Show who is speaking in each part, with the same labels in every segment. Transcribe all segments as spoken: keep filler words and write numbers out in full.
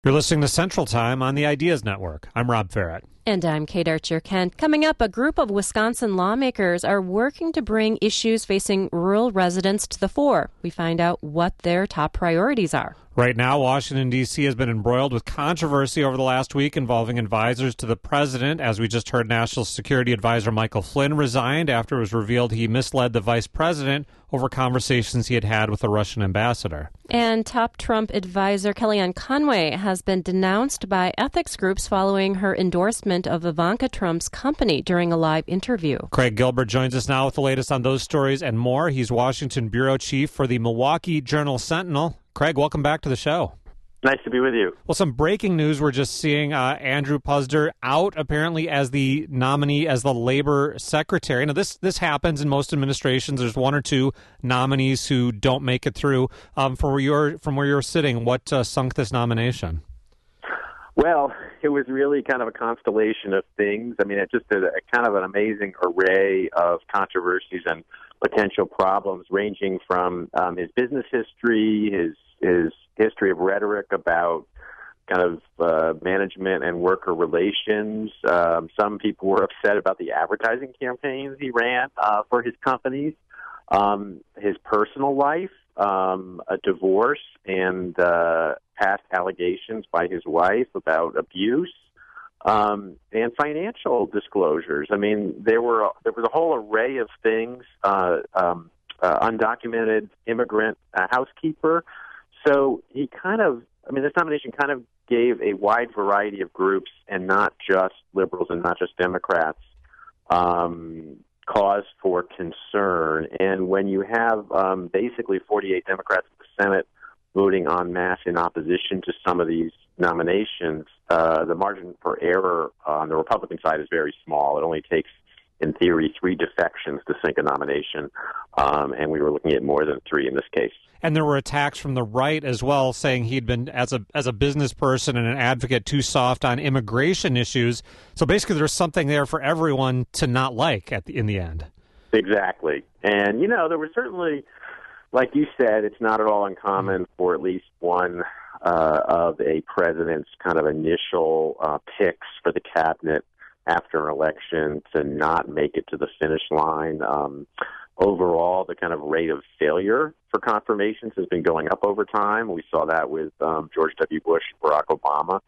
Speaker 1: You're listening to Central Time on the Ideas Network. I'm Rob Farrett.
Speaker 2: And I'm Kate Archer-Kent. Coming up, a group of Wisconsin lawmakers are working to bring issues facing rural residents to the fore. We find out what their top priorities are.
Speaker 1: Right now, Washington, D C has been embroiled with controversy over the last week involving advisors to the president. As we just heard, National Security Advisor Michael Flynn resigned after it was revealed he misled the vice president over conversations he had had with the Russian ambassador.
Speaker 2: And top Trump advisor Kellyanne Conway has been denounced by ethics groups following her endorsement of Ivanka Trump's company during a live interview.
Speaker 1: Craig Gilbert joins us now with the latest on those stories and more. He's Washington bureau chief for the Milwaukee Journal-Sentinel. Craig, welcome back to the show.
Speaker 3: Nice to be with you.
Speaker 1: Well, some breaking news. We're just seeing uh, Andrew Puzder out apparently as the nominee as the labor secretary. Now, this this happens in most administrations. There's one or two nominees who don't make it through. Um, from where you're from where you're sitting, what uh, sunk this nomination?
Speaker 3: Well, it was really kind of a constellation of things. I mean, it just a, a kind of an amazing array of controversies and potential problems, ranging from um, his business history, his his history of rhetoric about kind of uh, management and worker relations. Um, some people were upset about the advertising campaigns he ran uh, for his companies, um, his personal life, um, a divorce, and uh, past allegations by his wife about abuse, um, and financial disclosures. I mean, there were there was a whole array of things. Uh, um, uh, undocumented immigrant uh, housekeeper. So he kind of, I mean, this nomination kind of gave a wide variety of groups, and not just liberals and not just Democrats, um, cause for concern. And when you have um, basically forty-eight Democrats in the Senate voting en masse in opposition to some of these nominations, uh, the margin for error on the Republican side is very small. It only takes, in theory, three defections to sink a nomination, um, and we were looking at more than three in this case.
Speaker 1: And there were attacks from the right as well, saying he'd been, as a as a business person and an advocate, too soft on immigration issues. So basically there's something there for everyone to not like at the, in the end.
Speaker 3: Exactly. And, you know, there was certainly, like you said, it's not at all uncommon for at least one uh, of a president's kind of initial uh, picks for the cabinet after an election to not make it to the finish line. Um, overall, the kind of rate of failure for confirmations has been going up over time. We saw that with um, George W. Bush, Barack Obama.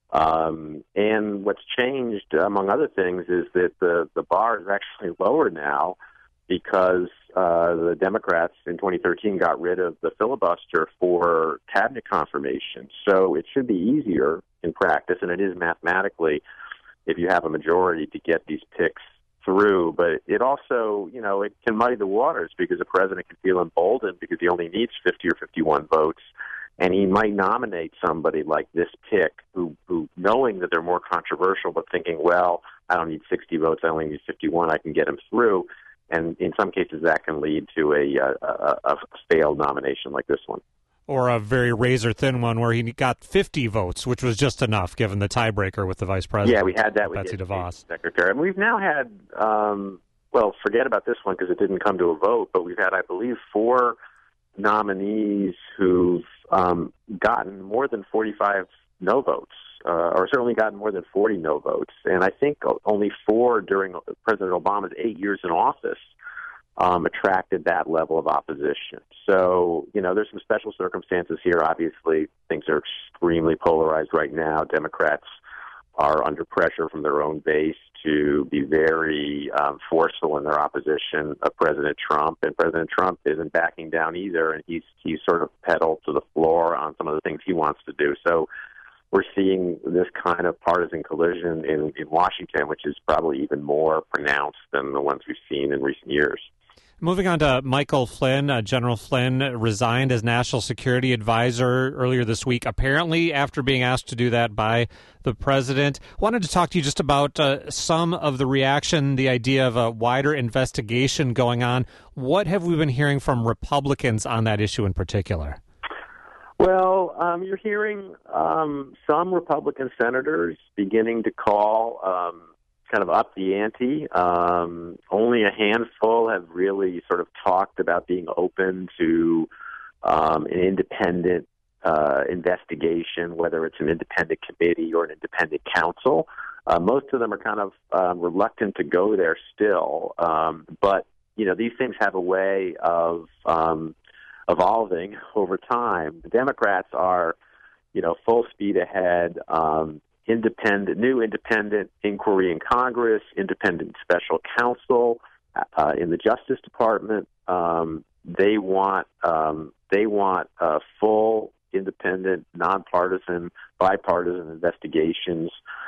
Speaker 3: Um, and what's changed, among other things, is that the, the bar is actually lower now because uh, the Democrats in twenty thirteen got rid of the filibuster for cabinet confirmation. So it should be easier in practice, and it is mathematically, if you have a majority, to get these picks through. But it also, you know, it can muddy the waters because the president can feel emboldened because he only needs fifty or fifty-one votes, and he might nominate somebody like this pick who, who knowing that they're more controversial, but thinking, well, I don't need sixty votes, I only need fifty-one, I can get him through. And in some cases, that can lead to a, a, a failed nomination like this one.
Speaker 1: Or a very razor-thin one where he got fifty votes, which was just enough, given the tiebreaker with the vice president.
Speaker 3: Yeah, we had that with
Speaker 1: Betsy DeVos.
Speaker 3: Secretary. And we've now had, um, well, forget about this one because it didn't come to a vote, but we've had, I believe, four nominees who've um, gotten more than forty-five no votes, uh, or certainly gotten more than forty no votes. And I think only four during President Obama's eight years in office Um, attracted that level of opposition. So, you know, there's some special circumstances here. Obviously, things are extremely polarized right now. Democrats are under pressure from their own base to be very um, forceful in their opposition of President Trump, and President Trump isn't backing down either, and he's he's sort of pedaled to the floor on some of the things he wants to do. So we're seeing this kind of partisan collision in, in Washington, which is probably even more pronounced than the ones we've seen in recent years.
Speaker 1: Moving on to Michael Flynn, uh, General Flynn resigned as National Security Advisor earlier this week, apparently after being asked to do that by the president. Wanted to talk to you just about uh, some of the reaction, the idea of a wider investigation going on. What have we been hearing from Republicans on that issue in particular?
Speaker 3: Well, um, you're hearing um, some Republican senators beginning to call um, kind of up the ante. Um, only a handful have really sort of talked about being open to um, an independent uh, investigation, whether it's an independent committee or an independent counsel. Uh, most of them are kind of um, reluctant to go there still. Um, but, you know, these things have a way of um, evolving over time. The Democrats are, you know, full speed ahead, um, independent, new independent inquiry in Congress, independent special counsel uh, in the Justice Department. Um, they want um, they want uh, full, independent, nonpartisan, bipartisan investigations.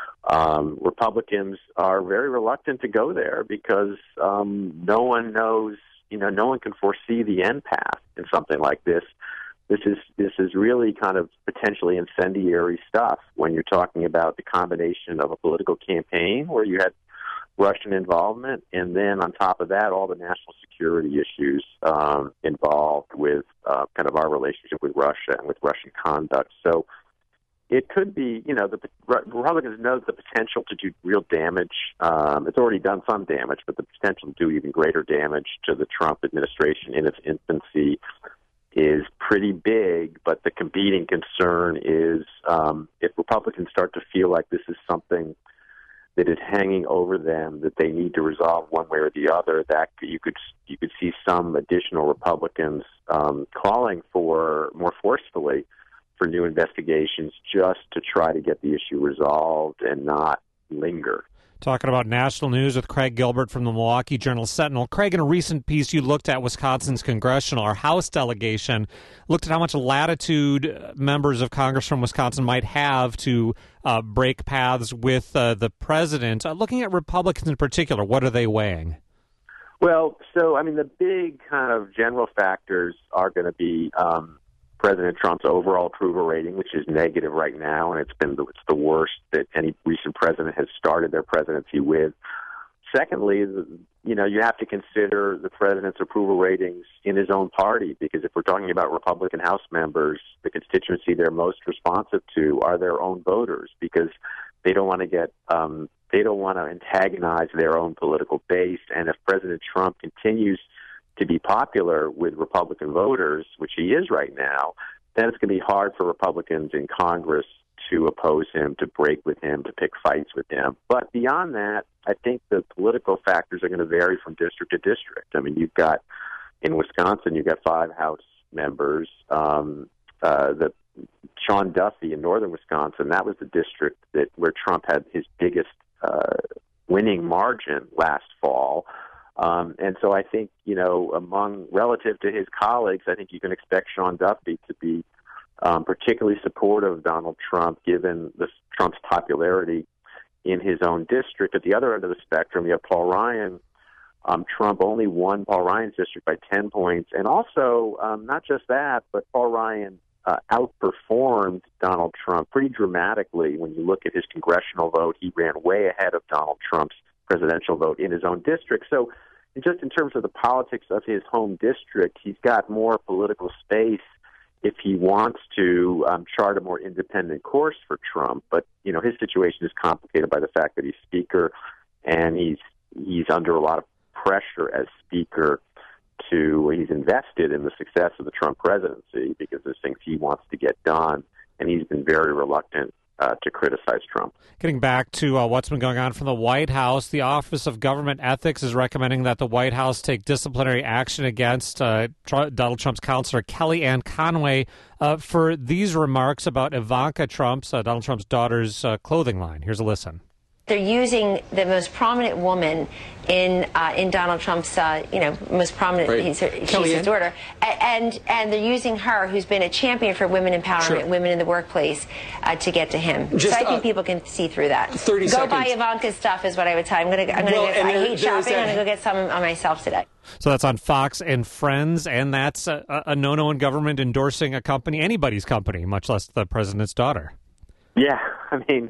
Speaker 3: Um, Republicans are very reluctant to go there because um, no one knows, you know, no one can foresee the end path in something like this. This is this is really kind of potentially incendiary stuff when you're talking about the combination of a political campaign where you had Russian involvement, and then on top of that, all the national security issues um, involved with uh, kind of our relationship with Russia and with Russian conduct. So it could be, you know, the Republicans know the potential to do real damage. Um, it's already done some damage, but the potential to do even greater damage to the Trump administration in its infancy is pretty big. But the competing concern is um, if Republicans start to feel like this is something that is hanging over them that they need to resolve one way or the other, that you could you could see some additional Republicans um, calling for more forcefully for new investigations just to try to get the issue resolved and not linger.
Speaker 1: Talking about national news with Craig Gilbert from the Milwaukee Journal-Sentinel. Craig, in a recent piece, you looked at Wisconsin's congressional or House delegation, looked at how much latitude members of Congress from Wisconsin might have to uh, break paths with uh, the president. Uh, looking at Republicans in particular, what are they weighing?
Speaker 3: Well, so, I mean, the big kind of general factors are going to be um, President Trump's overall approval rating, which is negative right now, and it's been the, it's the worst that any recent president has started their presidency with. Secondly, you know, you have to consider the president's approval ratings in his own party, because if we're talking about Republican House members, the constituency they're most responsive to are their own voters, because they don't want to get um, they don't want to antagonize their own political base. And if President Trump continues to be popular with Republican voters, which he is right now, then it's going to be hard for Republicans in Congress to oppose him, to break with him, to pick fights with him. But beyond that, I think the political factors are going to vary from district to district. I mean, you've got, in Wisconsin, you've got five House members. Um, uh, the Sean Duffy in northern Wisconsin, that was the district that where Trump had his biggest uh, winning margin last fall. Um, and so I think, you know, among relative to his colleagues, I think you can expect Sean Duffy to be um, particularly supportive of Donald Trump, given the, Trump's popularity in his own district. At the other end of the spectrum, you have Paul Ryan. Um, Trump only won Paul Ryan's district by ten points. And also, um, not just that, but Paul Ryan uh, outperformed Donald Trump pretty dramatically. When you look at his congressional vote, he ran way ahead of Donald Trump's presidential vote in his own district. So just in terms of the politics of his home district, he's got more political space if he wants to um, chart a more independent course for Trump. But, you know, his situation is complicated by the fact that he's Speaker, and he's he's under a lot of pressure as Speaker to, he's invested in the success of the Trump presidency because there's things he wants to get done, and he's been very reluctant Uh, to criticize Trump.
Speaker 1: Getting back to uh, what's been going on from the White House, the Office of Government Ethics is recommending that the White House take disciplinary action against uh, Tr- Donald Trump's counselor Kellyanne Conway uh, for these remarks about Ivanka Trump's, uh, Donald Trump's daughter's uh, clothing line. Here's a listen.
Speaker 4: They're using the most prominent woman in uh, in Donald Trump's, uh, you know, most prominent.
Speaker 5: Right.
Speaker 4: He's her, she's his daughter, and and they're using her, who's been a champion for women empowerment,
Speaker 5: Sure.
Speaker 4: women in the workplace, uh, to get to him.
Speaker 5: Just,
Speaker 4: so I think
Speaker 5: uh,
Speaker 4: people can see through that.
Speaker 5: thirty
Speaker 4: go
Speaker 5: seconds.
Speaker 4: buy Ivanka's stuff is what I would tell you. I'm gonna. I'm gonna.
Speaker 5: Well,
Speaker 4: get,
Speaker 5: and
Speaker 4: I
Speaker 5: there-
Speaker 4: hate
Speaker 5: there's
Speaker 4: shopping.
Speaker 5: a-
Speaker 4: I'm gonna go get some on myself today.
Speaker 1: So that's on Fox and Friends, and that's a, a no-no in government endorsing a company, anybody's company, much less the president's daughter.
Speaker 3: Yeah, I mean,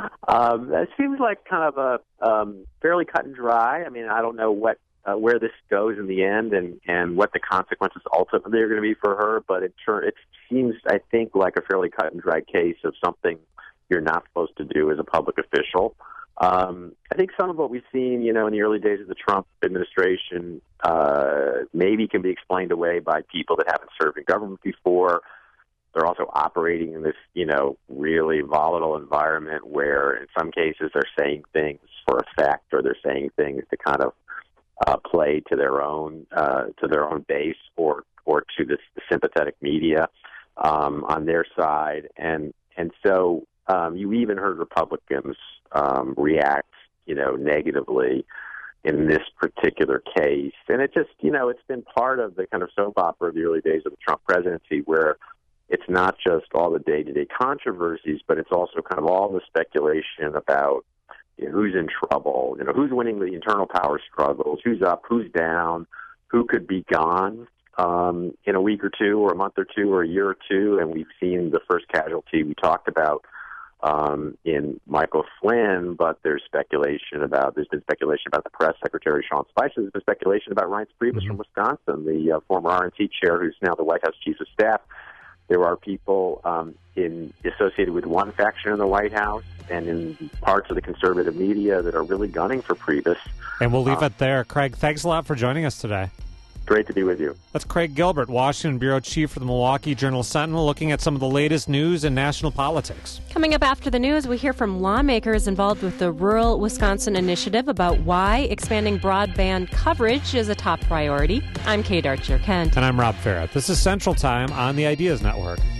Speaker 3: um, that seems like kind of a um, fairly cut and dry. I mean, I don't know what uh, where this goes in the end and, and what the consequences ultimately are going to be for her, but it, it seems, I think, like a fairly cut and dry case of something you're not supposed to do as a public official. Um, I think some of what we've seen, you know, in the early days of the Trump administration uh, maybe can be explained away by people that haven't served in government before. they're also operating in this, you know, really volatile environment where in some cases they're saying things for effect or they're saying things to kind of uh, play to their own uh, to their own base or or to the sympathetic media um, on their side. And and so um, you even heard Republicans um, react, you know, negatively in this particular case. And it just, you know, it's been part of the kind of soap opera of the early days of the Trump presidency where it's not just all the day-to-day controversies, but it's also kind of all the speculation about, you know, who's in trouble, you know, who's winning the internal power struggles, who's up, who's down, who could be gone um, in a week or two or a month or two or a year or two. And we've seen the first casualty we talked about Um, in Michael Flynn, but there's speculation about, there's been speculation about the press secretary, Sean Spicer. There's been speculation about Reince Priebus mm-hmm. from Wisconsin, the uh, former R and T chair who's now the White House chief of staff. There are people um, in associated with one faction in the White House and in parts of the conservative media that are really gunning for Priebus.
Speaker 1: And we'll leave
Speaker 3: uh,
Speaker 1: it there. Craig, thanks a lot for joining us today.
Speaker 3: Great to be with you.
Speaker 1: That's Craig Gilbert, Washington Bureau Chief for the Milwaukee Journal-Sentinel, looking at some of the latest news in national politics.
Speaker 2: Coming up after the news, we hear from lawmakers involved with the Rural Wisconsin Initiative about why expanding broadband coverage is a top priority. I'm Kate Archer-Kent.
Speaker 1: And I'm Rob Farrett. This is Central Time on the Ideas Network.